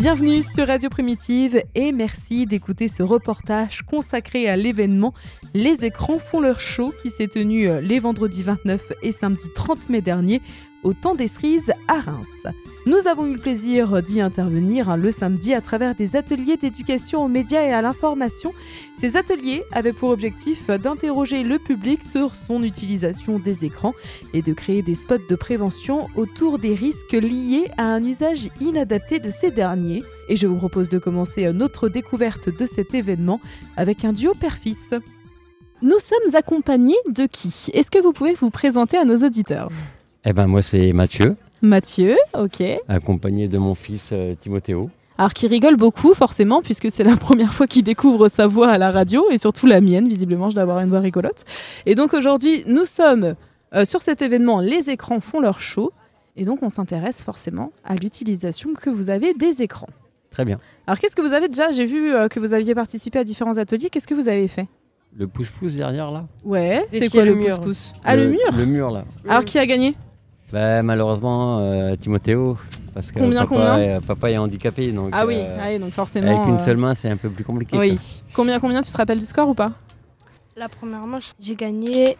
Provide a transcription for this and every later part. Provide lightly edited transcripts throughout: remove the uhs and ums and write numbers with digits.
Bienvenue sur Radio Primitive et merci d'écouter ce reportage consacré à l'événement Les écrans font leur show qui s'est tenu les vendredis 29 et samedi 30 mai dernier au Temps des Cerises à Reims. Nous avons eu le plaisir d'y intervenir le samedi à travers des ateliers d'éducation aux médias et à l'information. Ces ateliers avaient pour objectif d'interroger le public sur son utilisation des écrans et de créer des spots de prévention autour des risques liés à un usage inadapté de ces derniers. Et je vous propose de commencer notre découverte de cet événement avec un duo père-fils. Nous sommes accompagnés de qui ? Est-ce que vous pouvez vous présenter à nos auditeurs ? Moi c'est Mathieu. Mathieu, ok. Accompagné de mon fils Timothéo. Alors qui rigole beaucoup forcément puisque c'est la première fois qu'il découvre sa voix à la radio et surtout la mienne, visiblement je dois avoir une voix rigolote. Et donc aujourd'hui nous sommes sur cet événement Les écrans font leur show et donc on s'intéresse forcément à l'utilisation que vous avez des écrans. Très bien. Alors qu'est-ce que vous avez déjà ? J'ai vu que vous aviez participé à différents ateliers, qu'est-ce que vous avez fait ? Le pouce-pouce derrière là. Ouais, c'est quoi le pouce-pouce ? Ah le mur ? Le mur là. Alors qui a gagné ? Malheureusement Timothéo, parce que papa est handicapé. Donc, donc forcément... Avec une seule main c'est un peu plus compliqué. Oui. Combien, tu te rappelles du score ou pas ? La première manche, j'ai gagné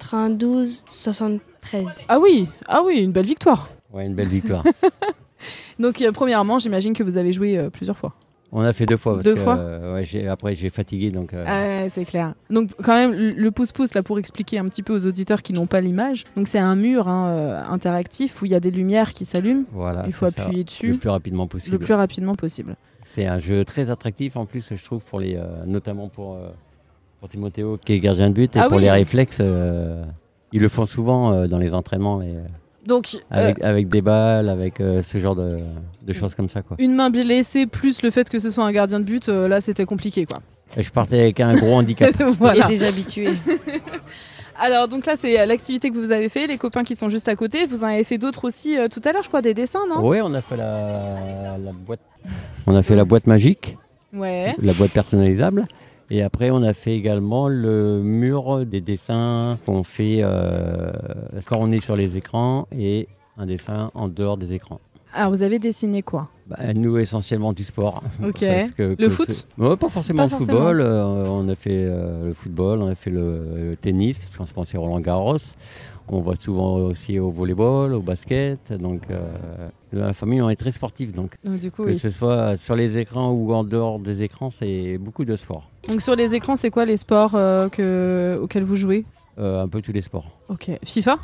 92-73. Ah oui, une belle victoire. Ouais, une belle victoire. Donc premièrement, j'imagine que vous avez joué plusieurs fois. On a fait 2 fois. Après j'ai fatigué. Donc, c'est clair. Donc quand même, le pouce-pouce, là, pour expliquer un petit peu aux auditeurs qui n'ont pas l'image, donc c'est un mur interactif où il y a des lumières qui s'allument. Voilà, il faut appuyer dessus. Le plus rapidement possible. C'est un jeu très attractif en plus, je trouve, pour notamment pour Timothéo qui est gardien de but. Et les réflexes, ils le font souvent dans les entraînements. Donc, avec des balles, avec ce genre de choses comme ça, quoi. Une main blessée plus le fait que ce soit un gardien de but, là c'était compliqué, quoi. Et je partais avec un gros handicap. Voilà. Il est déjà habitué. Alors donc là c'est l'activité que vous avez fait, les copains qui sont juste à côté, vous en avez fait d'autres aussi tout à l'heure, je crois, des dessins, non ? Oui, on a fait la boîte. On a fait la boîte magique, la boîte personnalisable. Et après, on a fait également le mur des dessins qu'on fait quand on est sur les écrans et un dessin en dehors des écrans. Alors, vous avez dessiné quoi ? Nous, essentiellement du sport. Ok. Le foot ? Pas forcément le football. On a fait le football, on a fait le tennis, parce qu'en ce moment, c'est Roland-Garros. On va souvent aussi au volleyball, au basket. Donc, la famille, on est très sportif. Donc du coup, ce soit sur les écrans ou en dehors des écrans, c'est beaucoup de sport. Donc, sur les écrans, c'est quoi les sports auxquels vous jouez ? Un peu tous les sports. Ok. FIFA,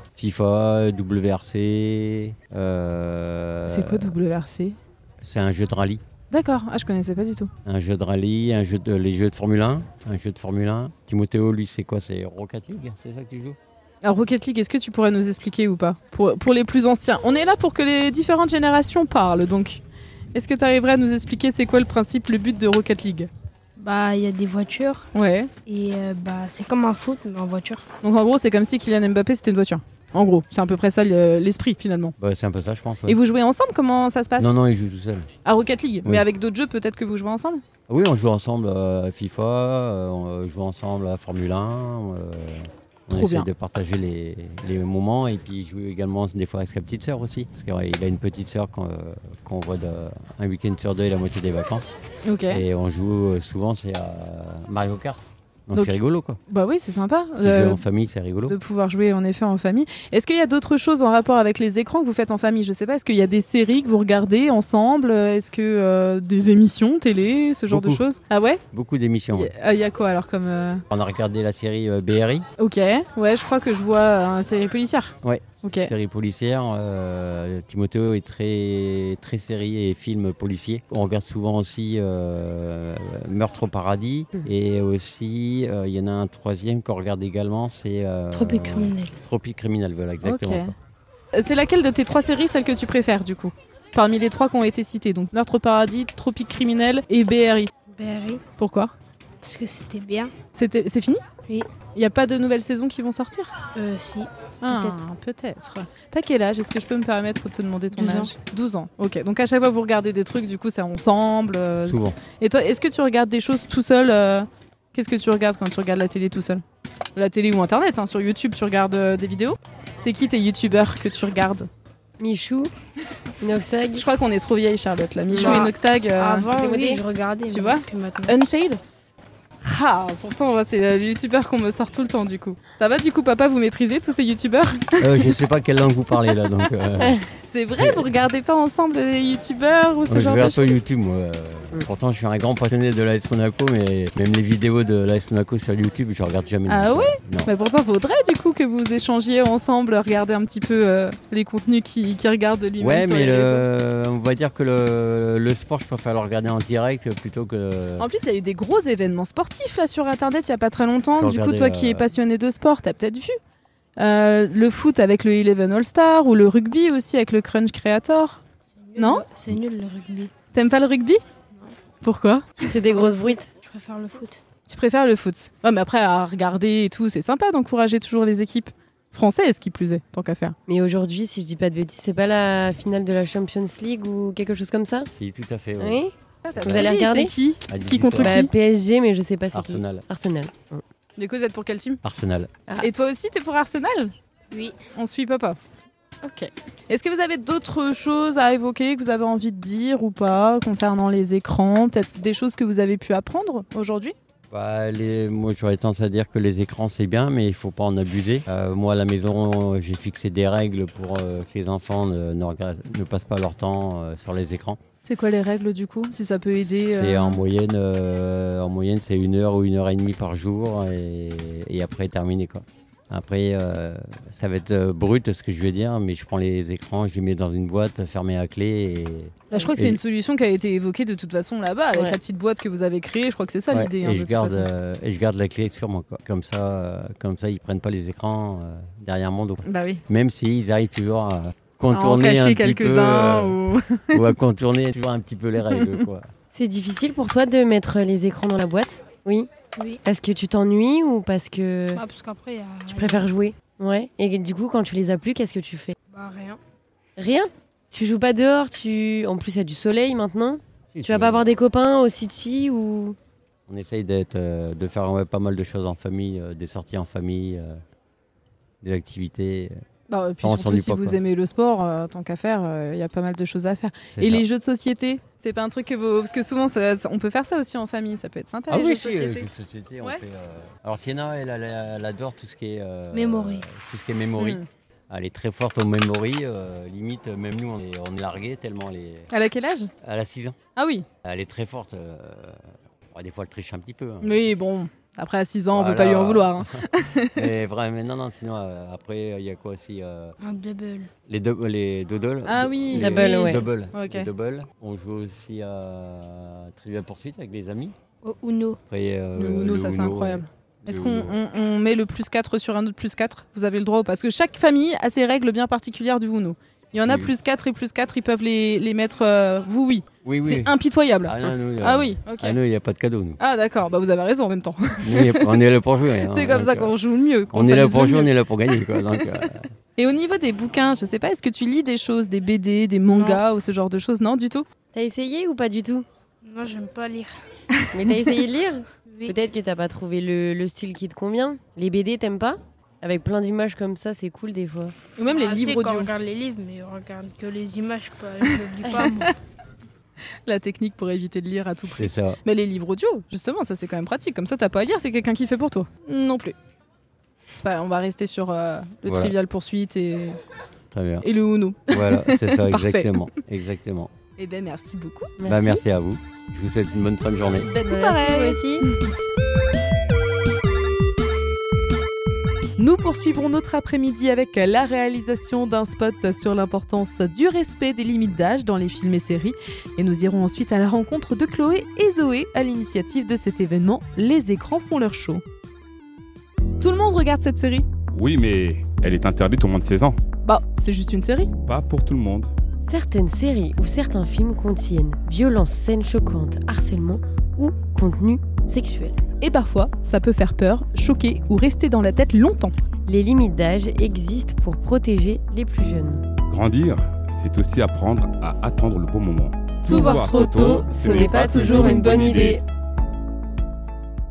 WRC. C'est quoi WRC ? C'est un jeu de rallye. D'accord, je connaissais pas du tout. Un jeu de rallye, les jeux de Formule 1. Un jeu de Formule 1. Timothéo, lui, c'est quoi ? C'est Rocket League, c'est ça que tu joues ? Alors Rocket League, est-ce que tu pourrais nous expliquer ou pas pour les plus anciens ? On est là pour que les différentes générations parlent, donc est-ce que tu arriverais à nous expliquer c'est quoi le principe, le but de Rocket League ? Il y a des voitures. Ouais. Et c'est comme un foot, mais en voiture. Donc en gros, c'est comme si Kylian Mbappé c'était une voiture. En gros, c'est à peu près ça l'esprit finalement. C'est un peu ça, je pense. Ouais. Et vous jouez ensemble ? Comment ça se passe ? Non, il joue tout seul. À Rocket League ? Oui. Mais avec d'autres jeux, peut-être que vous jouez ensemble ? Oui, on joue ensemble à FIFA, on joue ensemble à Formule 1. On essaie de partager les moments et puis il joue également des fois avec sa petite sœur aussi. Parce qu'il a une petite sœur qu'on voit un week-end sur 2 et la moitié des vacances. Ok. Et on joue souvent, c'est à Mario Kart. Donc c'est rigolo, quoi. Oui, c'est sympa. Jouer en famille, c'est rigolo. De pouvoir jouer en effet en famille. Est-ce qu'il y a d'autres choses en rapport avec les écrans que vous faites en famille ? Je sais pas, est-ce qu'il y a des séries que vous regardez ensemble ? Est-ce que des émissions télé, ce genre de choses ? Ah ouais ? Beaucoup d'émissions. Il y a quoi alors comme On a regardé la série BRI. Ok, ouais, je crois que je vois une série policière. Ouais. Ok. Série policière. Timothéo est très, très série et film policier. On regarde souvent aussi Meurtre au paradis. Et aussi, il y en a un troisième qu'on regarde également, c'est... Tropique criminel. Tropique criminel, voilà, exactement. Okay. C'est laquelle de tes 3 séries, celle que tu préfères du coup ? Parmi les 3 qui ont été citées, donc Meurtre au paradis, Tropique criminel et BRI. BRI. Pourquoi ? Parce que c'était bien. C'est fini ? Oui. Il n'y a pas de nouvelles saisons qui vont sortir ? Si. Peut-être. T'as quel âge ? Est-ce que je peux me permettre de te demander ton 12 ans. âge ? 12 ans. Ok, donc à chaque fois vous regardez des trucs, du coup c'est ensemble. Souvent. Et toi, est-ce que tu regardes des choses tout seul Qu'est-ce que tu regardes quand tu regardes la télé tout seul ? La télé ou internet, sur YouTube tu regardes des vidéos ? C'est qui tes youtubeurs que tu regardes ? Michou. Inoxtag. Je crois qu'on est trop vieille, Charlotte. La Michou et Inoxtag. Avant, c'était oui, modé. je regardais. Tu mais vois plus maintenant. Unshade. Ah, pourtant, moi, c'est le youtubeur qu'on me sort tout le temps, du coup. Ça va, du coup, papa, vous maîtrisez tous ces youtubeurs? Je sais pas quelle langue vous parlez là, donc. C'est vrai, vous regardez pas ensemble les youtubeurs ou ce Je genre de regarde pas choses? YouTube, moi. Pourtant, je suis un grand passionné de l'AS Monaco, mais même les vidéos de l'AS Monaco sur YouTube, je regarde jamais. Ah ouais? Non. Mais pourtant, faudrait du coup que vous échangiez ensemble, regarder un petit peu les contenus qui regardent lui-même Ouais, sur mais les réseaux. on va dire que le sport, je préfère le regarder en direct plutôt que. En plus, il y a eu des gros événements sportifs là sur Internet il y a pas très longtemps. Faut Du coup, regarder, toi qui es passionné de sport, t'as peut-être vu le foot avec le Eleven All-Star ou le rugby aussi avec le Crunch Creator. Non? C'est nul le rugby. T'aimes pas le rugby? Pourquoi? C'est des grosses bruites. Je préfère le foot. Tu préfères le foot? Ouais, mais après à regarder et tout, c'est sympa d'encourager toujours les équipes françaises qui plus est, tant qu'à faire. Mais aujourd'hui, si je dis pas de bêtises, c'est pas la finale de la Champions League ou quelque chose comme ça? Si, tout à fait. Ouais. Oui. Vous allez regarder? C'est qui? À Qui contre 18h. qui? PSG, mais je sais pas c'est qui. Arsenal. Arsenal. Du coup, vous êtes pour quel team? Arsenal. Ah. Et toi aussi, t'es pour Arsenal? Oui. On suit papa. Ok. Est-ce que vous avez d'autres choses à évoquer que vous avez envie de dire ou pas concernant les écrans? Peut-être des choses que vous avez pu apprendre aujourd'hui? Bah, moi, j'aurais tendance à dire que les écrans, c'est bien, mais il faut pas en abuser. Moi, à la maison, j'ai fixé des règles pour que les enfants ne passent pas leur temps sur les écrans. C'est quoi les règles du coup? Si ça peut aider. C'est en moyenne, c'est 1 heure ou 1h30 par jour et après terminé quoi. Après, ça va être brut ce que je vais dire, mais je prends les écrans, je les mets dans une boîte fermée à clé. Bah, je crois que c'est une solution qui a été évoquée de toute façon là-bas, avec la petite boîte que vous avez créée. Je crois que c'est ça l'idée. Et je garde la clé sur moi. Quoi. Comme ça, ils prennent pas les écrans derrière mon dos. Bah oui. Même s'ils arrivent toujours à contourner en un cacher petit quelques-uns ou à contourner toujours un petit peu les règles. Quoi. C'est difficile pour toi de mettre les écrans dans la boîte? Oui. Oui. Parce que tu t'ennuies ou parce que Parce qu'après, il y a... tu préfères jouer? Ouais. Et du coup, quand tu les as plus, qu'est-ce que tu fais? Bah, rien. Rien? Tu joues pas dehors? En plus, il y a du soleil maintenant. Tu vas pas avoir des copains au City ou... On essaye de faire pas mal de choses en famille, des sorties en famille, des activités. Bah, et puis surtout si vous aimez le sport, tant qu'à faire, il y a pas mal de choses à faire. Et les jeux de société, c'est pas un truc que vous... Parce que souvent, on peut faire ça aussi en famille, ça peut être sympa. Ah les oui, jeux de société. jeux de société, on fait... Alors Sienna, elle adore tout ce qui est... Memory. Tout ce qui est memory. Elle est très forte au memory, limite, même nous, on est largués tellement elle est... Elle a quel âge? Elle a 6 ans. Ah oui. Elle est très forte. Des fois, elle triche un petit peu. Hein. Oui, bon... Après, à 6 ans, on peut pas lui en vouloir. Hein. Mais vraiment, non, sinon, après, il y a quoi aussi Un double. Les doodles. Ah oui, double. Okay. Les double. On joue aussi à Trivial Pursuit avec des amis. Au Uno. Après, le Uno, ça c'est incroyable. Est-ce qu'on met le +4 sur un autre +4? Vous avez le droit ou pas? Parce que chaque famille a ses règles bien particulières du Uno. Il y en a +4 et +4, ils peuvent les mettre... oui. Oui. C'est impitoyable. Ah, non, nous, ah oui, ok. Ah non, il n'y a pas de cadeau, nous. Ah d'accord, bah vous avez raison en même temps. Nous, on est là pour jouer. Hein, c'est comme ça qu'on joue mieux. On est là pour jouer, on est là pour gagner. Quoi, donc, Et au niveau des bouquins, je sais pas, est-ce que tu lis des choses, des BD, des mangas ou ce genre de choses? Non, du tout? T'as essayé ou pas du tout? Non, j'aime pas lire. Mais t'as essayé de lire? Oui. Peut-être que t'as pas trouvé le style qui te convient. Les BD, t'aimes pas? Avec plein d'images comme ça, c'est cool des fois. Ou même les livres audio. On regarde les livres, mais on regarde que les images, je ne lis pas, moi. La technique pour éviter de lire à tout prix. C'est ça. Mais les livres audio, justement, ça c'est quand même pratique. Comme ça, t'as pas à lire, c'est quelqu'un qui fait pour toi. Non plus. On va rester sur le Trivial Pursuit et le Uno. Voilà, c'est ça, exactement. Et ben merci beaucoup. Merci à vous. Je vous souhaite une bonne fin de journée. Tout pareil. Moi aussi. Nous poursuivrons notre après-midi avec la réalisation d'un spot sur l'importance du respect des limites d'âge dans les films et séries. Et nous irons ensuite à la rencontre de Chloé et Zoé à l'initiative de cet événement Les écrans font leur show. Tout le monde regarde cette série? Oui, mais elle est interdite aux moins de 16 ans. Bah, c'est juste une série. Pas pour tout le monde. Certaines séries ou certains films contiennent violences, scènes choquantes, harcèlement ou contenu sexuel. Et parfois, ça peut faire peur, choquer ou rester dans la tête longtemps. Les limites d'âge existent pour protéger les plus jeunes. Grandir, c'est aussi apprendre à attendre le bon moment. Tout voir trop tôt, ce n'est pas toujours une bonne idée.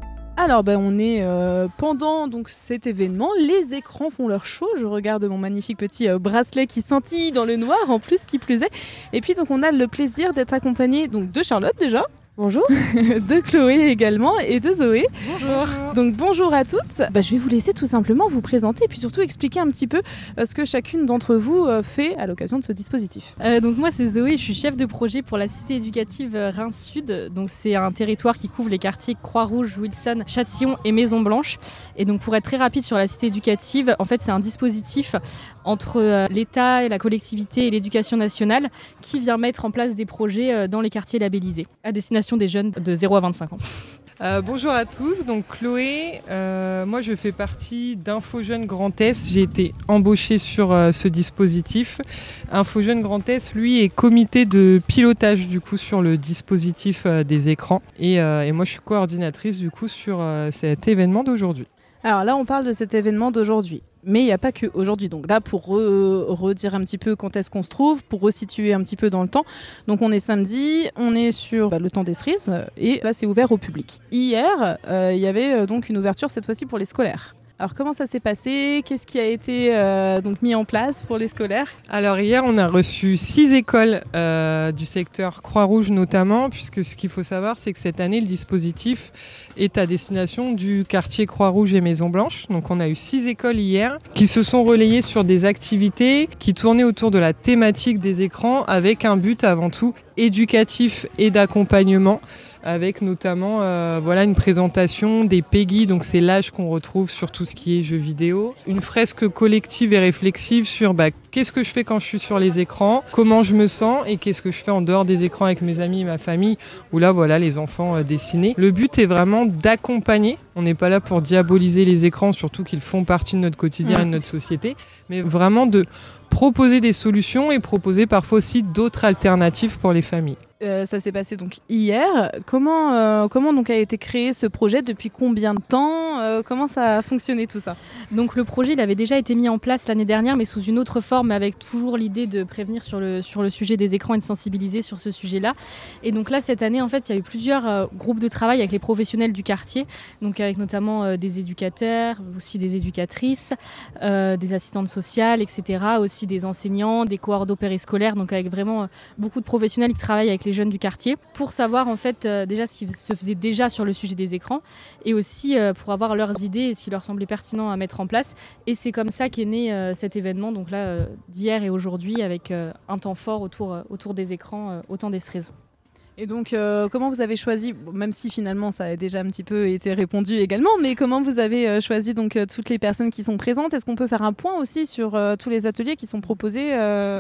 Alors on est pendant donc cet événement, les écrans font leur show. Je regarde mon magnifique petit bracelet qui scintille dans le noir en plus qui plus est. Et puis donc on a le plaisir d'être accompagné donc de Charlotte déjà. Bonjour. De Chloé également et de Zoé. Bonjour. Donc bonjour à toutes. Je vais vous laisser tout simplement vous présenter et puis surtout expliquer un petit peu ce que chacune d'entre vous fait à l'occasion de ce dispositif. Donc moi c'est Zoé, je suis chef de projet pour la cité éducative Reims Sud. Donc c'est un territoire qui couvre les quartiers Croix-Rouge, Wilson, Châtillon et Maison Blanche. Et donc pour être très rapide sur la cité éducative, en fait c'est un dispositif entre l'État et la collectivité et l'éducation nationale qui vient mettre en place des projets dans les quartiers labellisés à destination des jeunes de 0 à 25 ans. Bonjour à tous, donc Chloé, moi je fais partie d'InfoJeunes Grand Est, j'ai été embauchée sur ce dispositif. InfoJeunes Grand Est, lui, est comité de pilotage du coup sur le dispositif des écrans et moi je suis coordinatrice du coup sur cet événement d'aujourd'hui. Alors là on parle de cet événement d'aujourd'hui. Mais il n'y a pas que aujourd'hui. Donc là, pour redire un petit peu quand est-ce qu'on se trouve, pour resituer un petit peu dans le temps. Donc on est samedi, on est sur le temps des cerises et là c'est ouvert au public. Hier, il y avait donc une ouverture cette fois-ci pour les scolaires. Alors comment ça s'est passé ? Qu'est-ce qui a été donc mis en place pour les scolaires ? Alors hier, on a reçu 6 écoles du secteur Croix-Rouge notamment, puisque ce qu'il faut savoir, c'est que cette année, le dispositif est à destination du quartier Croix-Rouge et Maison Blanche. Donc on a eu 6 écoles hier qui se sont relayées sur des activités qui tournaient autour de la thématique des écrans avec un but avant tout éducatif et d'accompagnement, avec notamment une présentation des PEGI, donc c'est l'âge qu'on retrouve sur tout ce qui est jeux vidéo. Une fresque collective et réflexive sur qu'est-ce que je fais quand je suis sur les écrans, comment je me sens et qu'est-ce que je fais en dehors des écrans avec mes amis et ma famille, où là voilà les enfants dessinés. Le but est vraiment d'accompagner, on n'est pas là pour diaboliser les écrans, surtout qu'ils font partie de notre quotidien et de notre société, mais vraiment de proposer des solutions et proposer parfois aussi d'autres alternatives pour les familles. Ça s'est passé donc hier. Comment donc a été créé ce projet ? Depuis combien de temps ? Comment ça a fonctionné tout ça ? Donc le projet il avait déjà été mis en place l'année dernière, mais sous une autre forme, avec toujours l'idée de prévenir sur le sujet des écrans et de sensibiliser sur ce sujet-là. Et donc là cette année en fait il y a eu plusieurs groupes de travail avec les professionnels du quartier, donc avec notamment des éducateurs, aussi des éducatrices, des assistantes sociales, etc. Aussi des enseignants, des coordos périscolaires, donc avec vraiment beaucoup de professionnels qui travaillent avec les jeunes du quartier pour savoir en fait déjà ce qui se faisait déjà sur le sujet des écrans et aussi pour avoir leurs idées et ce qui leur semblait pertinent à mettre en place. Et c'est comme ça qu'est né cet événement donc là d'hier et aujourd'hui avec un temps fort autour des écrans au temps des cerises. Et donc, comment vous avez choisi, même si finalement ça a déjà un petit peu été répondu également, mais comment vous avez choisi donc toutes les personnes qui sont présentes ? Est-ce qu'on peut faire un point aussi sur tous les ateliers qui sont proposés aujourd'hui ?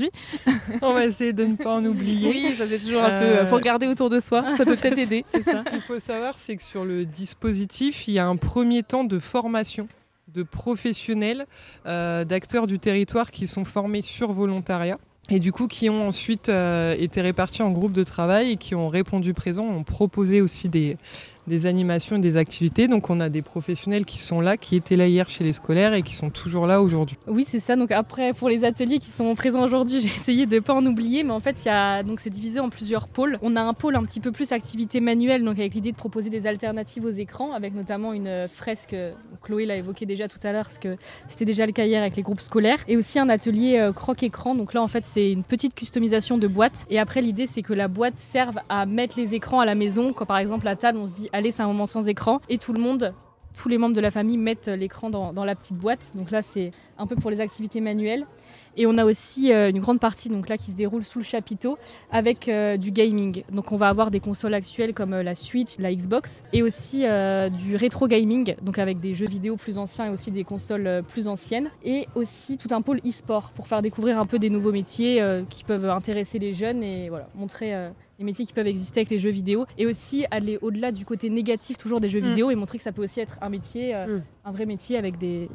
On va essayer de ne pas en oublier. Oui, ça c'est toujours un peu... faut regarder autour de soi, ça peut peut-être aider. C'est ça. Ce qu'il faut savoir, c'est que sur le dispositif, il y a un premier temps de formation de professionnels, d'acteurs du territoire qui sont formés sur volontariat. Et du coup, qui ont ensuite été répartis en groupes de travail et qui ont répondu présent, ont proposé aussi des animations et des activités. Donc on a des professionnels qui sont là, qui étaient là hier chez les scolaires et qui sont toujours là aujourd'hui. Oui, c'est ça. Donc après, pour les ateliers qui sont présents aujourd'hui, j'ai essayé de ne pas en oublier, mais en fait, donc c'est divisé en plusieurs pôles. On a un pôle un petit peu plus activité manuelle, donc avec l'idée de proposer des alternatives aux écrans, avec notamment une fresque, Chloé l'a évoqué déjà tout à l'heure, parce que c'était déjà le cas hier avec les groupes scolaires, et aussi un atelier croque-écran. Donc là, en fait, c'est une petite customisation de boîte. Et après, l'idée, c'est que la boîte serve à mettre les écrans à la maison. Quand par exemple, à table, on se dit allez, c'est un moment sans écran, et tous les membres de la famille mettent l'écran dans la petite boîte. Donc là, c'est un peu pour les activités manuelles. Et on a aussi une grande partie donc là, qui se déroule sous le chapiteau avec du gaming. Donc on va avoir des consoles actuelles comme la Switch, la Xbox, et aussi du rétro gaming, donc avec des jeux vidéo plus anciens et aussi des consoles plus anciennes. Et aussi tout un pôle e-sport pour faire découvrir un peu des nouveaux métiers qui peuvent intéresser les jeunes et voilà, montrer les métiers qui peuvent exister avec les jeux vidéo. Et aussi aller au-delà du côté négatif toujours des jeux vidéo et montrer que ça peut aussi être un métier, un vrai métier avec des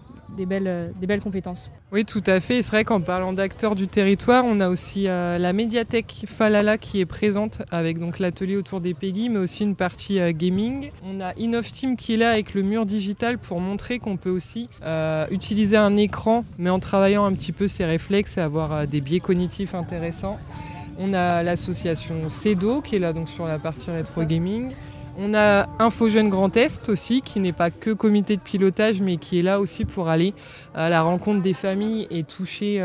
belles compétences. Oui, tout à fait. Et c'est vrai qu'en parlant d'acteurs du territoire, on a aussi la médiathèque Falala qui est présente avec donc l'atelier autour des PEGI, mais aussi une partie gaming. On a InnovTeam qui est là avec le mur digital pour montrer qu'on peut aussi utiliser un écran, mais en travaillant un petit peu ses réflexes et avoir des biais cognitifs intéressants. On a l'association CEDO qui est là donc sur la partie rétro gaming. On a Info Jeunes Grand Est aussi, qui n'est pas que comité de pilotage, mais qui est là aussi pour aller à la rencontre des familles et toucher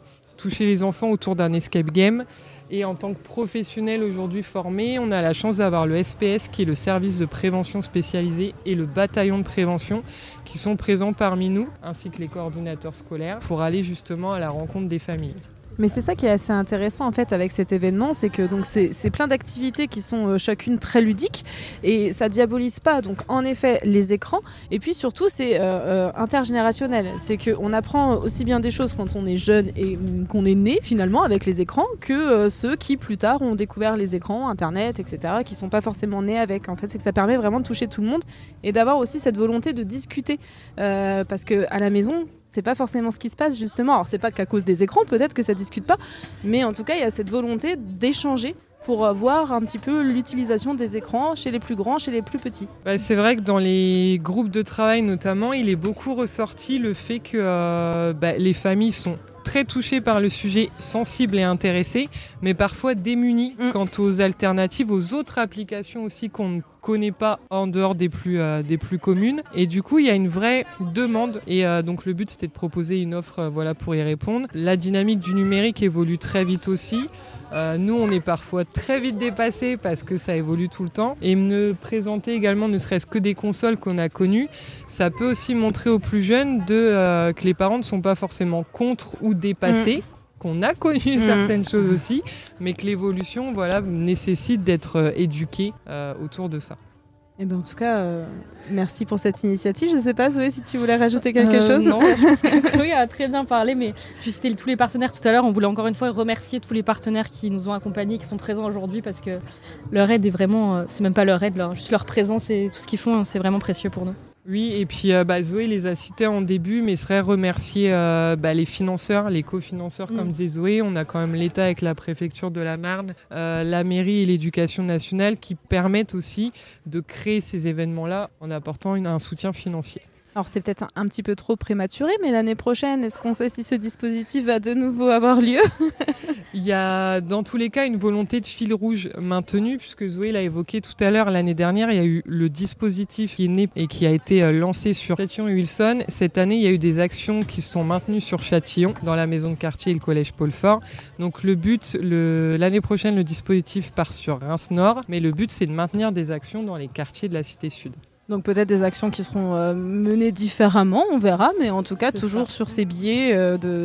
les enfants autour d'un escape game. Et en tant que professionnel aujourd'hui formé, on a la chance d'avoir le SPS, qui est le service de prévention spécialisé, et le bataillon de prévention, qui sont présents parmi nous, ainsi que les coordinateurs scolaires, pour aller justement à la rencontre des familles. Mais c'est ça qui est assez intéressant en fait avec cet événement, c'est que donc c'est plein d'activités qui sont chacune très ludiques et ça diabolise pas donc en effet les écrans, et puis surtout c'est intergénérationnel, c'est qu'on apprend aussi bien des choses quand on est jeune et qu'on est né finalement avec les écrans que ceux qui plus tard ont découvert les écrans, internet, etc., qui sont pas forcément nés avec. En fait, c'est que ça permet vraiment de toucher tout le monde et d'avoir aussi cette volonté de discuter parce que à la maison c'est pas forcément ce qui se passe justement. Alors c'est pas qu'à cause des écrans, peut-être que ça discute pas, mais en tout cas il y a cette volonté d'échanger pour voir un petit peu l'utilisation des écrans chez les plus grands, chez les plus petits. C'est vrai que dans les groupes de travail notamment, il est beaucoup ressorti le fait que les familles sont très touchées par le sujet, sensibles et intéressées, mais parfois démunies quant aux alternatives, aux autres applications aussi qu'on ne connaît pas en dehors des plus communes. Et du coup, il y a une vraie demande. Et donc, le but, c'était de proposer une offre pour y répondre. La dynamique du numérique évolue très vite aussi. Nous, on est parfois très vite dépassés parce que ça évolue tout le temps. Et me présenter également, ne serait-ce que des consoles qu'on a connues, ça peut aussi montrer aux plus jeunes que les parents ne sont pas forcément contre ou dépassés. Qu'on a connu certaines choses aussi, mais que l'évolution nécessite d'être éduqué autour de ça. Eh ben, en tout cas, merci pour cette initiative. Je ne sais pas, Zoé, si tu voulais rajouter quelque chose. Non, je pense que Chloé a très bien parlé, mais puis c'était tous les partenaires tout à l'heure. On voulait encore une fois remercier tous les partenaires qui nous ont accompagnés, qui sont présents aujourd'hui, parce que leur aide est vraiment, c'est même pas leur aide, juste leur présence et tout ce qu'ils font, c'est vraiment précieux pour nous. Oui, et puis Zoé les a cités en début, mais serait remercier les financeurs, les cofinanceurs comme disait Zoé. On a quand même l'État avec la préfecture de la Marne, la mairie et l'éducation nationale qui permettent aussi de créer ces événements-là en apportant un soutien financier. Alors c'est peut-être un petit peu trop prématuré, mais l'année prochaine, est-ce qu'on sait si ce dispositif va de nouveau avoir lieu ? Il y a dans tous les cas une volonté de fil rouge maintenue, puisque Zoé l'a évoqué tout à l'heure, l'année dernière, il y a eu le dispositif qui est né et qui a été lancé sur Châtillon et Wilson. Cette année, il y a eu des actions qui se sont maintenues sur Châtillon, dans la maison de quartier et le collège Paul Fort. Donc le but, l'année prochaine, le dispositif part sur Reims-Nord, mais le but, c'est de maintenir des actions dans les quartiers de la Cité Sud. Donc peut-être des actions qui seront menées différemment, on verra, mais en tout cas toujours sur ces biais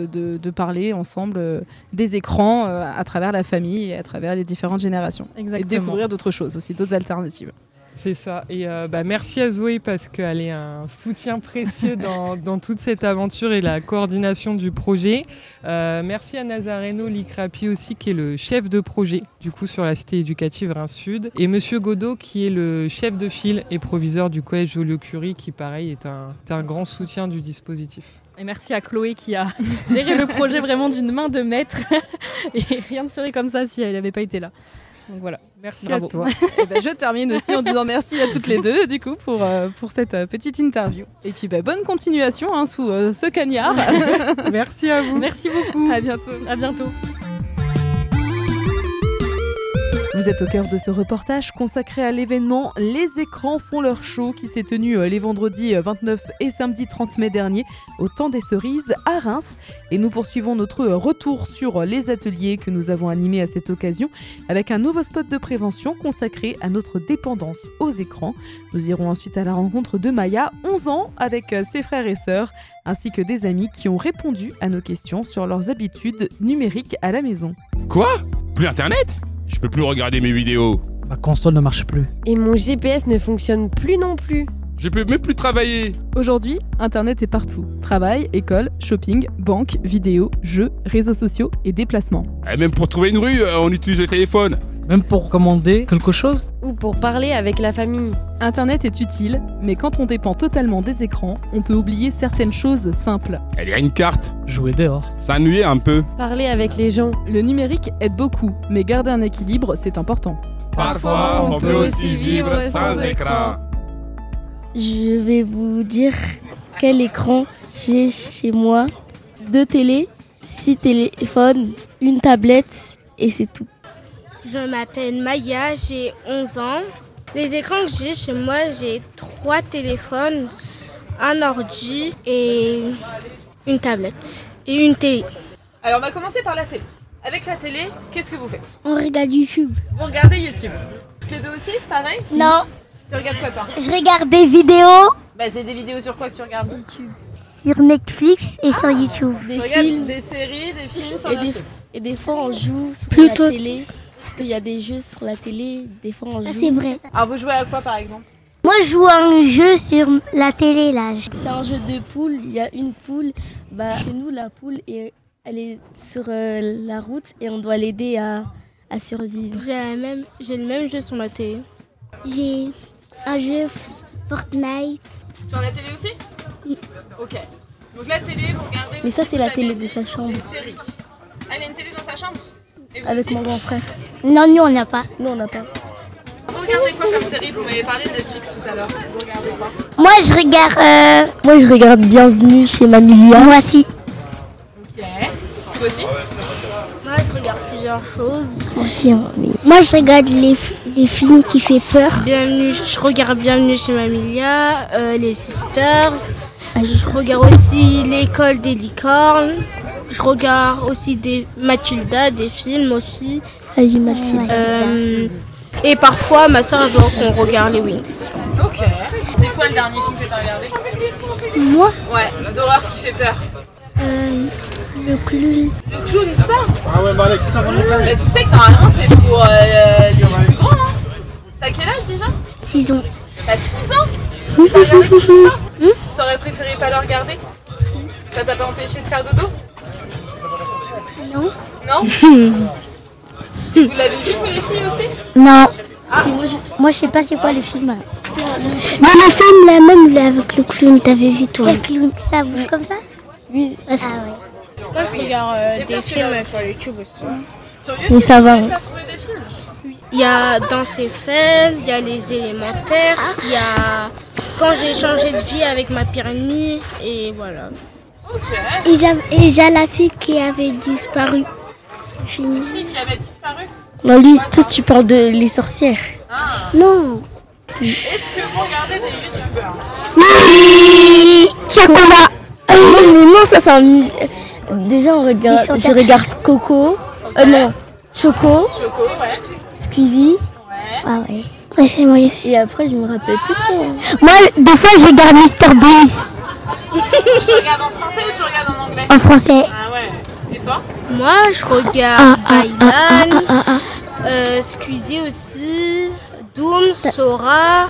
de parler ensemble des écrans à travers la famille et à travers les différentes générations. Exactement. Et découvrir d'autres choses aussi, d'autres alternatives. C'est ça. Et merci à Zoé parce qu'elle est un soutien précieux dans toute cette aventure et la coordination du projet. Merci à Nazareno Licrapi aussi qui est le chef de projet du coup sur la cité éducative Reims-Sud. Et Monsieur Godot qui est le chef de file et proviseur du collège Joliot-Curie qui pareil est un grand soutien du dispositif. Et merci à Chloé qui a géré le projet vraiment d'une main de maître. Et rien ne serait comme ça si elle n'avait pas été là. Donc voilà. Merci Bravo. à toi. Je termine aussi en disant merci à toutes les deux du coup pour cette petite interview. Et puis bonne continuation sous ce cagnard. Merci à vous. Merci beaucoup. À bientôt. À bientôt. Vous êtes au cœur de ce reportage consacré à l'événement Les écrans font leur show qui s'est tenu les vendredis 29 et samedi 30 mai dernier au Temps des Cerises à Reims. Et nous poursuivons notre retour sur les ateliers que nous avons animés à cette occasion avec un nouveau spot de prévention consacré à notre dépendance aux écrans. Nous irons ensuite à la rencontre de Maya, 11 ans, avec ses frères et sœurs, ainsi que des amis qui ont répondu à nos questions sur leurs habitudes numériques à la maison. Quoi ? Plus Internet ? Je peux plus regarder mes vidéos. Ma console ne marche plus. Et mon GPS ne fonctionne plus non plus. Je peux même plus travailler. Aujourd'hui, Internet est partout. Travail, école, shopping, banque, vidéos, jeux, réseaux sociaux et déplacements. Et même pour trouver une rue, on utilise le téléphone. Même pour commander quelque chose ? Ou pour parler avec la famille. Internet est utile, mais quand on dépend totalement des écrans, on peut oublier certaines choses simples. Elle a une carte. Jouer dehors. S'ennuyer un peu. Parler avec les gens. Le numérique aide beaucoup, mais garder un équilibre, c'est important. Parfois, on peut aussi vivre sans écran. Je vais vous dire quel écran j'ai chez moi. 2 télés, 6 téléphones, une tablette et c'est tout. Je m'appelle Maya, j'ai 11 ans. Les écrans que j'ai chez moi, j'ai 3 téléphones, un ordi et une tablette et une télé. Alors on va commencer par la télé. Avec la télé, qu'est-ce que vous faites? On regarde YouTube. Vous regardez YouTube. Toutes les deux aussi, pareil? Non. Tu regardes quoi toi? Je regarde des vidéos. Bah c'est des vidéos sur quoi que tu regardes? YouTube. Sur Netflix et sur YouTube. Tu regardes des séries, des films sur Netflix. Et des fois on joue sur Plutôt. la télé. Parce qu'il y a des jeux sur la télé, des fois on joue. Ça c'est vrai. Alors vous jouez à quoi par exemple? Moi je joue à un jeu sur la télé là. C'est un jeu de poules, il y a une poule, bah c'est nous la poule et elle est sur la route et on doit l'aider à survivre. J'ai le même jeu sur ma télé. J'ai un jeu Fortnite. Sur la télé aussi? Ok. Donc la télé, vous regardez. Mais ça aussi, c'est la vous télé avez de dit, sa chambre. Des séries. Elle a une télé dans sa chambre? Et vous Avec aussi? mon grand frère. Non, nous on n'a pas. Nous on n'a pas. Vous regardez quoi comme série? Vous m'avez parlé de Netflix tout à l'heure. Vous regardez quoi? Moi je regarde Bienvenue chez Mamilia. Moi aussi. Ok. Toi aussi? Moi, je regarde plusieurs choses. Moi aussi, hein, mais... Moi je regarde les films qui font peur. Je regarde Bienvenue chez Mamilia, les Sisters. Je regarde aussi L'école des licornes. Je regarde aussi des Mathilda, des films aussi. Ali Mathilda. Et parfois, ma soeur veut qu'on regarde les Wings. Ok. C'est quoi le dernier film que t'as regardé? Moi Ouais, d'horreur qui fait peur. le clown. Le clown, ça? Ah ouais, bah Alex, ça va. Mais tu sais que normalement c'est pour les plus grands, hein? T'as quel âge déjà? 6 ans. T'as 6 ans? T'as regardé tout ça? T'aurais préféré pas le regarder? Ça t'a pas empêché de faire dodo? Non. Non? Vous l'avez vu vous les filles aussi? Non. Ah. Moi je sais pas c'est quoi le film. Mais le film là même là, avec le clown, t'avais vu toi? Quel clown? Ça bouge comme ça? Oui. Ah ouais. Moi, je regarde des films sur YouTube aussi. Sur YouTube, Mais ça va. tu as trouvé des films? Il y a Dans ses fêtes, il y a Les élémentaires, il y a Quand j'ai changé de vie avec ma pyramide, et voilà. Ok. Et j'ai la fille qui avait disparu. Une fille qui avait disparu? Non, lui, toi tu parles de Les sorcières. Ah. Non. Est-ce que vous regardez des youtubeurs? Oui. Chocolat. Non, mais non, ça c'est un... Déjà, je regarde Coco. Ok. Non, Choco, Choco, ouais. Squeezie. Ouais. Ah ouais. Ouais, c'est moi. Et après, je me rappelle plus trop. Moi, des fois, je regarde Mr. Beast. Tu regardes en français ou tu regardes en anglais? En français. Ah ouais. Et toi? Moi, je regarde Bailan, Squeezie aussi, Doom, Sora,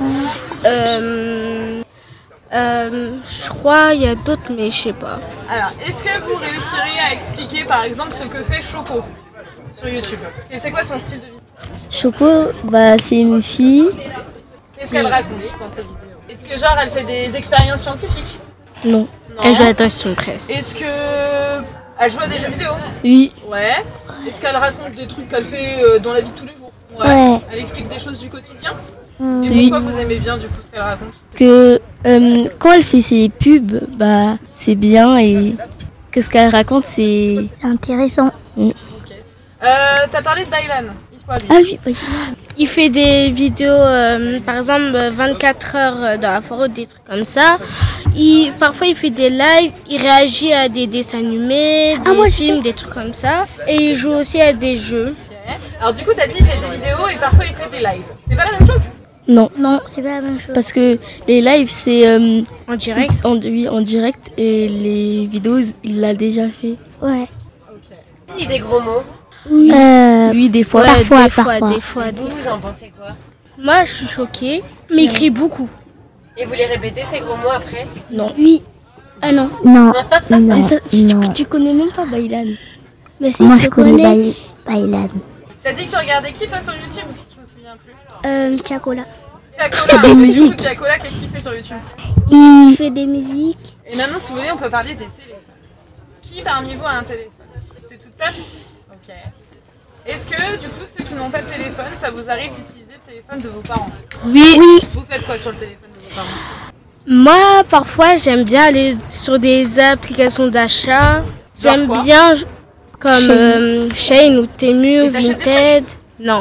je crois il y a d'autres mais je sais pas. Alors, est-ce que vous réussiriez à expliquer par exemple ce que fait Choco sur YouTube? Et c'est quoi son style de vie? Choco, bah, c'est une fille. Qu'est-ce qu'elle raconte dans ses vidéos? Est-ce que genre elle fait des expériences scientifiques? Non. Non. Elle joue à la Dressing Press. Est-ce que elle joue à des jeux vidéo? Oui. Ouais. Est-ce qu'elle raconte des trucs qu'elle fait dans la vie de tous les jours? Ouais. Elle explique des choses du quotidien? Et Oui. pourquoi vous aimez bien du coup ce qu'elle raconte? Que quand elle fait ses pubs, bah, c'est bien et que ce qu'elle raconte, c'est... C'est intéressant. T'as parlé de Bailan. Ah oui, oui. Il fait des vidéos, par exemple 24 heures dans la forêt, des trucs comme ça. Parfois il fait des lives, il réagit à des dessins animés, des films, des trucs comme ça. Et il joue aussi à des jeux. Okay. Alors du coup t'as dit il fait des vidéos et parfois il fait des lives. C'est pas la même chose? Non. Non, c'est pas la même chose. Parce que les lives, c'est En direct. en direct et les vidéos, il l'a déjà fait. Ouais. Il dit des gros mots. Oui. Lui, des fois. Ouais, Parfois. des fois. Vous en pensez quoi? Moi je suis choquée, mais il crie beaucoup. Et vous les répétez ces gros mots après? Non. Oui. Ah non. Non. Mais ça, non. tu connais même pas Bailan. Mais si, moi je connais Bailan. T'as dit que tu regardais qui toi sur YouTube? Je me souviens plus. Chocolat. Tiakola. C'est des musiques. Tiakola, qu'est-ce qu'il fait sur YouTube? Il fait des musiques. Et maintenant si vous voulez on peut parler des téléphones. Qui parmi vous a un téléphone? T'es toute seule? Ok. Est-ce que du coup ceux qui n'ont pas de téléphone, ça vous arrive d'utiliser le téléphone de vos parents? Oui. Vous faites quoi sur le téléphone de vos parents? Moi parfois j'aime bien aller sur des applications d'achat. J'aime quoi? bien comme Shein ou Temu, Et t'achètes des Vinted. Non.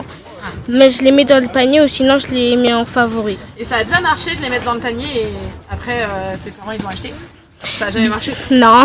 Mais je les mets dans le panier ou sinon je les mets en favori. Et ça a déjà marché de les mettre dans le panier et après tes parents ils ont acheté? Ça a jamais marché? Non,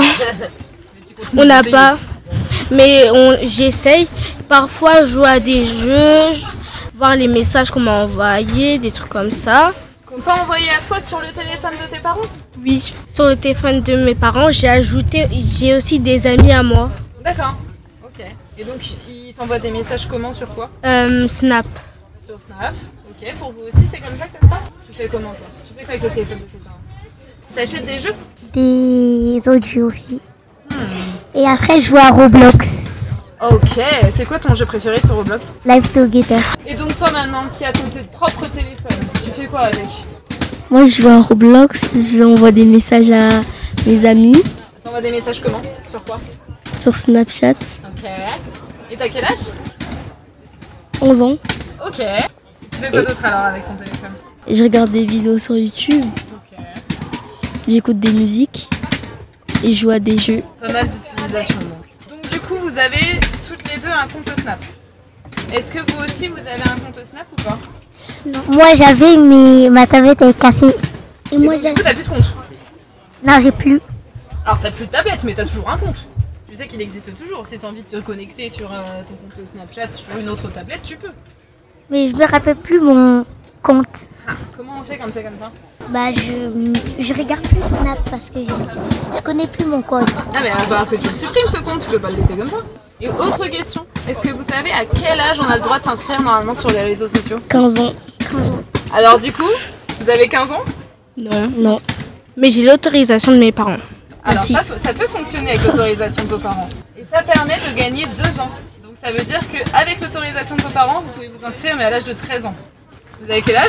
on n'a pas. Mais j'essaye. Parfois je joue à des jeux, voir les messages qu'on m'a envoyés, des trucs comme ça. Qu'on t'a envoyé à toi sur le téléphone de tes parents? Oui, sur le téléphone de mes parents, j'ai aussi des amis à moi. D'accord, ok. Et donc ils t'envoient des messages comment, sur quoi? Snap. Sur Snap, ok. Pour vous aussi c'est comme ça que ça se passe? Tu fais comment toi? Tu fais quoi avec le téléphone de tes parents? T'achètes des jeux? Des autres jeux aussi. Et après je joue à Roblox. Ok, c'est quoi ton jeu préféré sur Roblox? Live Together. Et donc toi maintenant qui as ton propre téléphone, tu fais quoi avec? Moi je joue à Roblox, j'envoie des messages à mes amis. T'envoies des messages comment? Sur quoi? Sur Snapchat. Ok. Et t'as quel âge? 11 ans. Ok. Tu fais quoi d'autre alors avec ton téléphone? Je regarde des vidéos sur YouTube. Ok. J'écoute des musiques. Et je joue à des jeux. Pas mal d'utilisation donc du coup vous avez toutes les deux un compte Snap. Est-ce que vous aussi vous avez un compte Snap ou pas? Non. Moi j'avais mais ma tablette est cassée. Et moi donc, du coup t'as plus de compte? Non, j'ai plus. Alors t'as plus de tablette mais t'as toujours un compte. Tu sais qu'il existe toujours. Si t'as envie de te connecter sur ton compte Snapchat sur une autre tablette, tu peux. Mais je me rappelle plus mon compte. Ah, comment on fait quand c'est comme ça? Bah je regarde plus Snap parce que je connais plus mon code. Ah mais il va falloir que tu le supprimes ce compte, tu peux pas le laisser comme ça. Et autre question, est-ce que vous savez à quel âge on a le droit de s'inscrire normalement sur les réseaux sociaux? 15 ans. 15 ans. Alors du coup, vous avez 15 ans? Non. Mais j'ai l'autorisation de mes parents. Alors ça peut fonctionner avec l'autorisation de vos parents. Et ça permet de gagner 2 ans. Donc ça veut dire qu'avec l'autorisation de vos parents, vous pouvez vous inscrire mais à l'âge de 13 ans. Vous avez quel âge?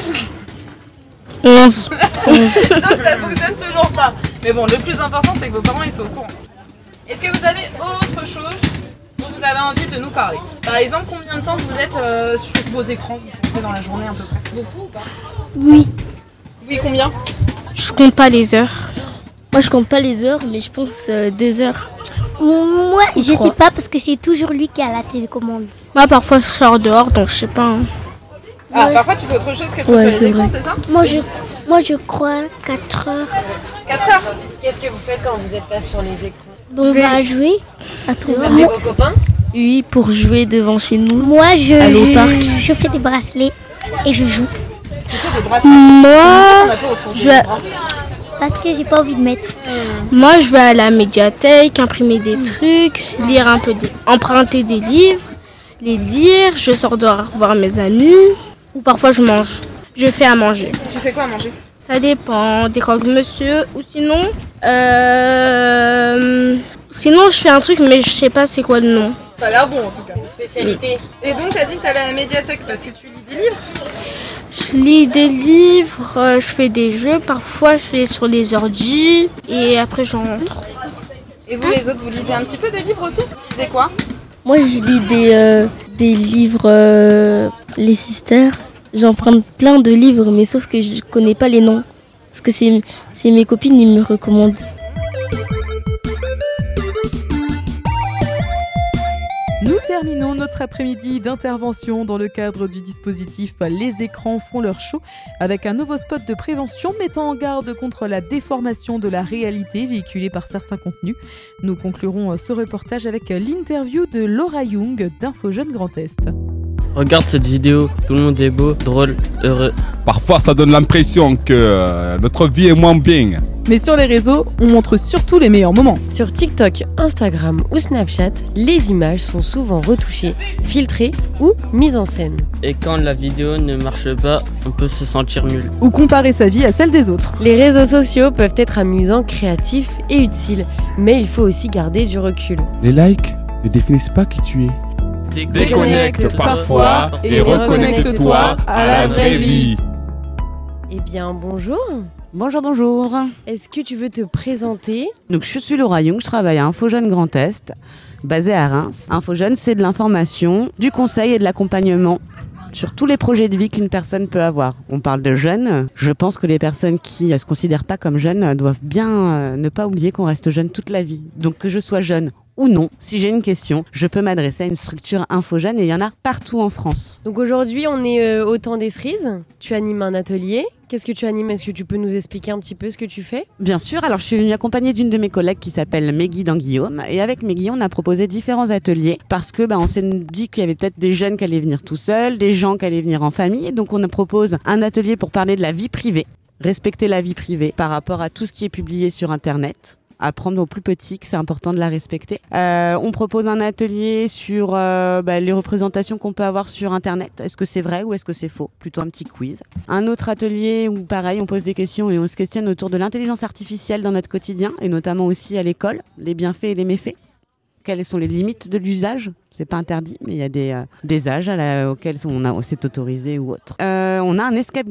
11. Donc ça fonctionne toujours pas. Mais bon, le plus important c'est que vos parents ils sont au courant. Est-ce que vous avez autre chose dont vous avez envie de nous parler? Par exemple, combien de temps vous êtes sur vos écrans, vous pensez dans la journée à peu près? Beaucoup ou pas? Oui. Oui, combien? Je compte pas les heures. Moi je compte pas les heures mais je pense 2 heures. Moi je sais pas parce que c'est toujours lui qui a la télécommande. Moi parfois je sors dehors donc je sais pas. Hein. Ah, parfois tu fais autre chose qu'être sur les écrans, c'est ça? Moi je crois 4 heures. 4 heures? Qu'est-ce que vous faites quand vous n'êtes pas sur les écrans? On va jouer. Avec vos copains? Oui, pour jouer devant chez nous. Moi je fais des bracelets et je joue. Tu fais des bracelets? Moi parce que j'ai pas envie de mettre. Moi je vais à la médiathèque, imprimer des trucs, lire un peu, emprunter des livres, les lire, je sors dehors voir mes amis ou parfois je mange. Je fais à manger. Tu fais quoi à manger? Ça dépend, des croque-monsieur ou sinon je fais un truc mais je sais pas c'est quoi le nom. Ça a l'air bon en tout cas. Spécialité. Et donc t'as dit que t'allais à la médiathèque parce que tu lis des livres? Je lis des livres, je fais des jeux, parfois je fais sur les ordi et après je rentre. Et vous les autres, vous lisez un petit peu des livres aussi? Vous lisez quoi? Moi je lis des livres les sisters. J'emprunte plein de livres mais sauf que je connais pas les noms. Parce que c'est mes copines qui me recommandent. Nous terminons notre après-midi d'intervention dans le cadre du dispositif Les écrans font leur show avec un nouveau spot de prévention mettant en garde contre la déformation de la réalité véhiculée par certains contenus. Nous conclurons ce reportage avec l'interview de Laura Young d'Info Jeune Grand Est. Regarde cette vidéo, tout le monde est beau, drôle, heureux. Parfois ça donne l'impression que notre vie est moins bien. Mais sur les réseaux, on montre surtout les meilleurs moments. Sur TikTok, Instagram ou Snapchat, les images sont souvent retouchées, filtrées ou mises en scène. Et quand la vidéo ne marche pas, on peut se sentir nul. Ou comparer sa vie à celle des autres. Les réseaux sociaux peuvent être amusants, créatifs et utiles, mais il faut aussi garder du recul. Les likes ne définissent pas qui tu es. Déconnecte parfois et reconnecte-toi à la vraie vie. Eh bien, bonjour. Bonjour. Est-ce que tu veux te présenter? Donc, je suis Laura Young, je travaille à Info Jeune Grand Est, basée à Reims. Info Jeune, c'est de l'information, du conseil et de l'accompagnement sur tous les projets de vie qu'une personne peut avoir. On parle de jeunes. Je pense que les personnes qui ne se considèrent pas comme jeunes doivent bien ne pas oublier qu'on reste jeune toute la vie. Donc que je sois jeune ou non, si j'ai une question, je peux m'adresser à une structure Infojeunes et il y en a partout en France. Donc aujourd'hui, on est au temps des cerises. Tu animes un atelier. Qu'est-ce que tu animes? Est-ce que tu peux nous expliquer un petit peu ce que tu fais? Bien sûr. Alors, je suis venue accompagnée d'une de mes collègues qui s'appelle Meggy d'Anguillaume. Et avec Meggy, on a proposé différents ateliers parce que on s'est dit qu'il y avait peut-être des jeunes qui allaient venir tout seuls, des gens qui allaient venir en famille. Et donc, on propose un atelier pour parler de la vie privée, respecter la vie privée par rapport à tout ce qui est publié sur Internet. Apprendre aux plus petits que c'est important de la respecter. On propose un atelier sur les représentations qu'on peut avoir sur Internet. Est-ce que c'est vrai ou est-ce que c'est faux? Plutôt un petit quiz. Un autre atelier où pareil, on pose des questions et on se questionne autour de l'intelligence artificielle dans notre quotidien et notamment aussi à l'école, les bienfaits et les méfaits. Quelles sont les limites de l'usage? C'est pas interdit, mais il y a des âges auxquels on s'est autorisé ou autre. On a un escape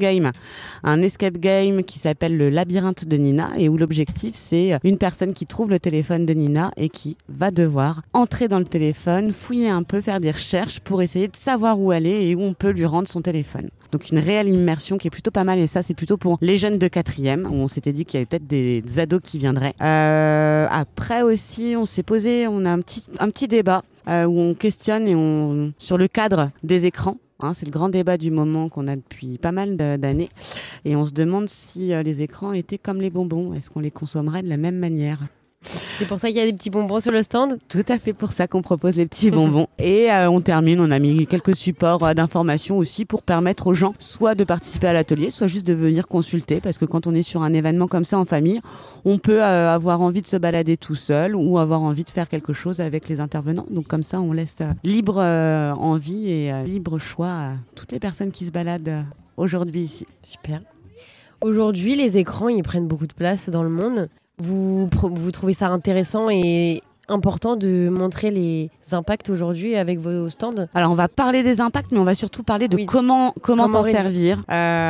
game qui s'appelle le labyrinthe de Nina et où l'objectif c'est une personne qui trouve le téléphone de Nina et qui va devoir entrer dans le téléphone, fouiller un peu, faire des recherches pour essayer de savoir où elle est et où on peut lui rendre son téléphone. Donc une réelle immersion qui est plutôt pas mal et ça c'est plutôt pour les jeunes de 4e où on s'était dit qu'il y avait peut-être des ados qui viendraient. Après aussi on a un petit débat où on questionne sur le cadre des écrans. C'est le grand débat du moment qu'on a depuis pas mal d'années et on se demande si les écrans étaient comme les bonbons. Est-ce qu'on les consommerait de la même manière? C'est pour ça qu'il y a des petits bonbons sur le stand? Tout à fait pour ça qu'on propose les petits bonbons. Et on a mis quelques supports d'information aussi pour permettre aux gens soit de participer à l'atelier, soit juste de venir consulter. Parce que quand on est sur un événement comme ça en famille, on peut avoir envie de se balader tout seul ou avoir envie de faire quelque chose avec les intervenants. Donc comme ça, on laisse libre envie et libre choix à toutes les personnes qui se baladent aujourd'hui ici. Super. Aujourd'hui, les écrans, ils prennent beaucoup de place dans le monde. Vous trouvez ça intéressant et important de montrer les impacts aujourd'hui avec vos stands? Alors on va parler des impacts, mais on va surtout parler de comment s'en servir,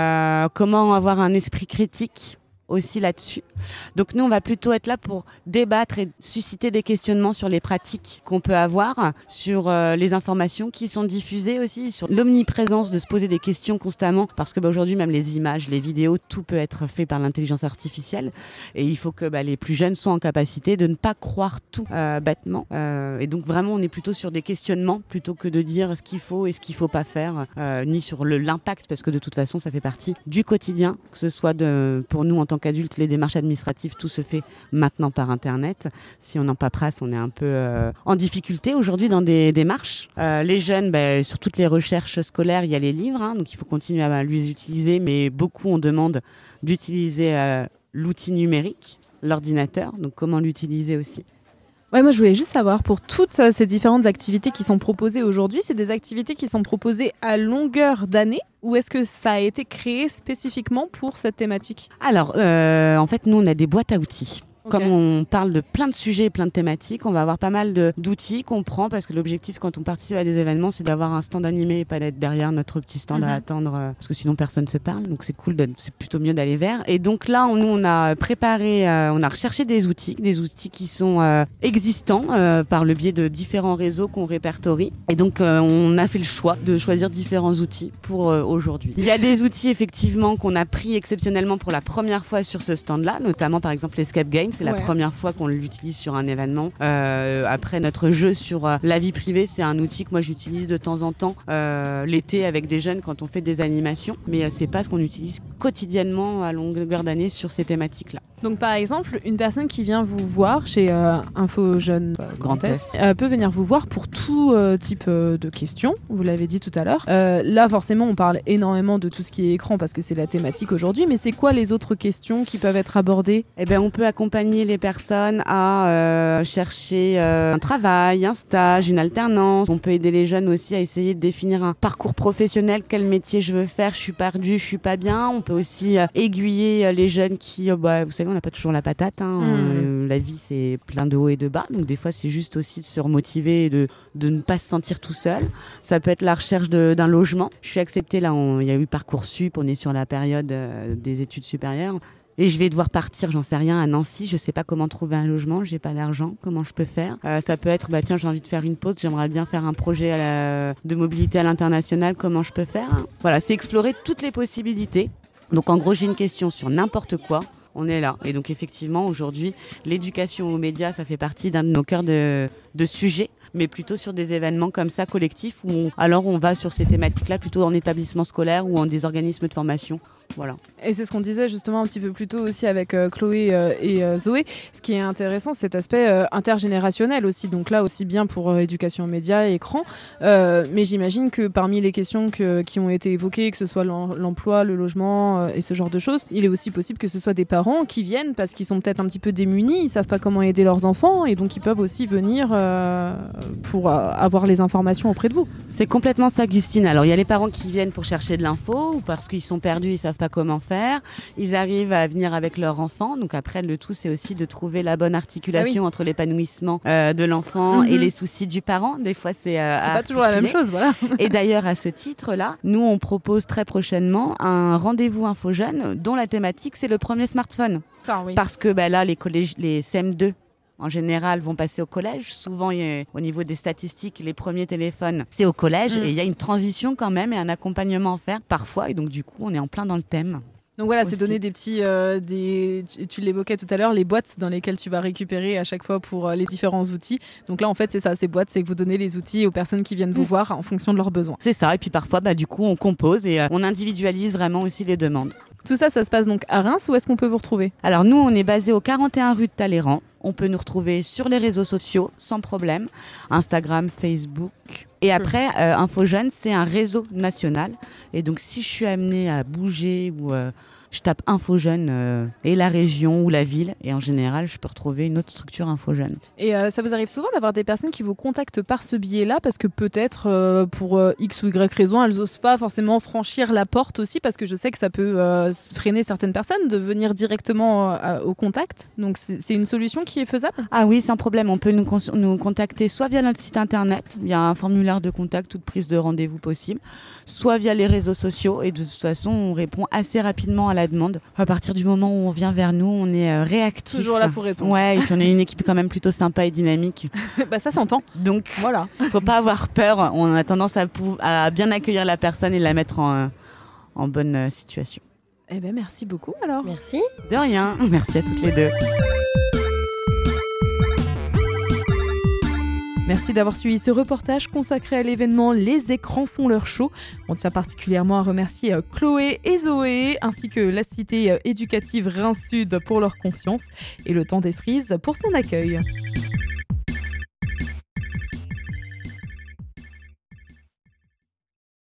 comment avoir un esprit critique aussi là-dessus. Donc nous, on va plutôt être là pour débattre et susciter des questionnements sur les pratiques qu'on peut avoir, sur les informations qui sont diffusées aussi, sur l'omniprésence de se poser des questions constamment, parce que aujourd'hui, même les images, les vidéos, tout peut être fait par l'intelligence artificielle et il faut que les plus jeunes soient en capacité de ne pas croire tout bêtement. Et donc vraiment, on est plutôt sur des questionnements plutôt que de dire ce qu'il faut et ce qu'il faut pas faire, ni sur l'impact, parce que de toute façon, ça fait partie du quotidien, que ce soit pour nous en tant qu'adultes, les démarches administratives, tout se fait maintenant par Internet. Si on en paperasse, on est un peu en difficulté aujourd'hui dans des démarches. Les jeunes, sur toutes les recherches scolaires, il y a les livres, donc il faut continuer à les utiliser, mais beaucoup on demande d'utiliser l'outil numérique, l'ordinateur, donc comment l'utiliser aussi. Ouais, moi je voulais juste savoir, pour toutes ces différentes activités qui sont proposées aujourd'hui, c'est des activités qui sont proposées à longueur d'année ou est-ce que ça a été créé spécifiquement pour cette thématique? Alors, en fait, nous on a des boîtes à outils. Okay. Comme on parle de plein de sujets et plein de thématiques, on va avoir pas mal d'outils qu'on prend parce que l'objectif quand on participe à des événements, c'est d'avoir un stand animé et pas d'être derrière notre petit stand à attendre parce que sinon personne se parle. Donc c'est cool, c'est plutôt mieux d'aller vers. Et donc là, nous on a préparé, on a recherché des outils qui sont existants par le biais de différents réseaux qu'on répertorie. Et donc on a fait le choix de choisir différents outils pour aujourd'hui. Il y a des outils effectivement qu'on a pris exceptionnellement pour la première fois sur ce stand-là, notamment par exemple l'Escape Game. C'est la première fois qu'on l'utilise sur un événement. Après, notre jeu sur la vie privée, c'est un outil que moi j'utilise de temps en temps l'été avec des jeunes quand on fait des animations. Mais c'est pas ce qu'on utilise quotidiennement à longueur d'année sur ces thématiques-là. Donc par exemple, une personne qui vient vous voir chez Infojeunes Grand Est peut venir vous voir pour tout type de questions, vous l'avez dit tout à l'heure. Là forcément on parle énormément de tout ce qui est écran parce que c'est la thématique aujourd'hui, mais c'est quoi les autres questions qui peuvent être abordées? On peut accompagner les personnes à chercher un travail, un stage, une alternance. On peut aider les jeunes aussi à essayer de définir un parcours professionnel, quel métier je veux faire, je suis perdu, je suis pas bien. On peut aussi aiguiller les jeunes qui, vous savez, on n'a pas toujours la patate. La vie, c'est plein de hauts et de bas. Donc, des fois, c'est juste aussi de se remotiver et de ne pas se sentir tout seul. Ça peut être la recherche d'un logement. Je suis acceptée, là, il y a eu Parcoursup, on est sur la période des études supérieures. Et je vais devoir partir, j'en sais rien, à Nancy. Je sais pas comment trouver un logement, j'ai pas d'argent. Comment je peux faire? Ça peut être, tiens, j'ai envie de faire une pause, j'aimerais bien faire un projet de mobilité à l'international. Comment je peux faire? Voilà, c'est explorer toutes les possibilités. Donc en gros, j'ai une question sur n'importe quoi. on est là. Et donc effectivement, aujourd'hui, l'éducation aux médias, ça fait partie d'un de nos cœurs de sujets, mais plutôt sur des événements comme ça, collectifs, où on va sur ces thématiques-là, plutôt en établissement scolaire ou en des organismes de formation. Voilà. Et c'est ce qu'on disait justement un petit peu plus tôt aussi avec Chloé et Zoé. Ce qui est intéressant, c'est cet aspect intergénérationnel aussi. Donc là, aussi bien pour éducation aux médias et écran. Mais j'imagine que parmi les questions qui ont été évoquées, que ce soit l'emploi, le logement et ce genre de choses, il est aussi possible que ce soit des parents qui viennent parce qu'ils sont peut-être un petit peu démunis, ils ne savent pas comment aider leurs enfants et donc ils peuvent aussi venir pour avoir les informations auprès de vous. C'est complètement ça, Gustine. Alors il y a les parents qui viennent pour chercher de l'info ou parce qu'ils sont perdus, ils savent pas comment faire. Ils arrivent à venir avec leur enfant. Donc après, le tout, c'est aussi de trouver la bonne articulation entre l'épanouissement de l'enfant et les soucis du parent. Des fois, c'est pas toujours la même chose, voilà. Et d'ailleurs, à ce titre-là, nous, on propose très prochainement un rendez-vous info jeune dont la thématique, c'est le premier smartphone. Parce que là, les CM2, en général, vont passer au collège. Souvent, au niveau des statistiques, les premiers téléphones, c'est au collège. Et il y a une transition quand même et un accompagnement à faire parfois. Et donc, du coup, on est en plein dans le thème. Donc voilà, c'est donner des petits... tu l'évoquais tout à l'heure, les boîtes dans lesquelles tu vas récupérer à chaque fois pour les différents outils. Donc là, en fait, c'est ça, ces boîtes, c'est que vous donnez les outils aux personnes qui viennent vous voir en fonction de leurs besoins. C'est ça. Et puis parfois, du coup, on compose et on individualise vraiment aussi les demandes. Tout ça, ça se passe donc à Reims. Où est-ce qu'on peut vous retrouver ? Alors nous, on est basé au 41 rue de Talleyrand. On peut nous retrouver sur les réseaux sociaux sans problème. Instagram, Facebook. Et après, Info Jeune, c'est un réseau national. Et donc si je suis amenée à bouger ou je tape Info Jeune et la région ou la ville. Et en général, je peux retrouver une autre structure Info Jeune. Et ça vous arrive souvent d'avoir des personnes qui vous contactent par ce biais-là parce que peut-être pour X ou Y raison, elles n'osent pas forcément franchir la porte aussi parce que je sais que ça peut freiner certaines personnes de venir directement au contact. Donc c'est une solution qui est faisable ? Ah oui, sans problème. On peut nous contacter soit via notre site internet, il y a un formulaire de contact, toute prise de rendez-vous possible, soit via les réseaux sociaux. Et de toute façon, on répond assez rapidement à la demande. À partir du moment où on vient vers nous, on est réactif. Toujours là pour répondre. Ouais, et puis on est une équipe quand même plutôt sympa et dynamique. Ça s'entend. Donc voilà. Faut pas avoir peur. On a tendance à bien accueillir la personne et la mettre en bonne situation. Eh ben merci beaucoup alors. Merci. De rien. Merci à toutes les deux. Merci d'avoir suivi ce reportage consacré à l'événement Les écrans font leur show. On tient particulièrement à remercier Chloé et Zoé, ainsi que la cité éducative Reims Sud pour leur confiance et le temps des cerises pour son accueil.